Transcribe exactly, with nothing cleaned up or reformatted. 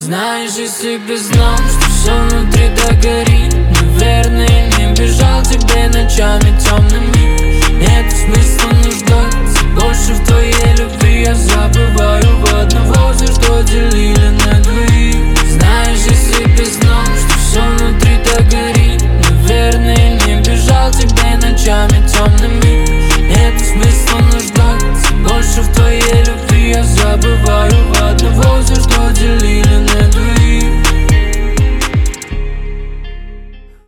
Знаешь, если бы знал, что все внутри догорит, наверное, не бежал тебе ночами темными. Нет смысла нуждаться больше в твоей любви. Я забываю в одного, за что делили на двоих. Знаешь, если бы знал, что все внутри догорит, наверное, не бежал тебе ночами темными. Нет смысла нуждаться больше в твоей любви. Я забываю в одного, за что делили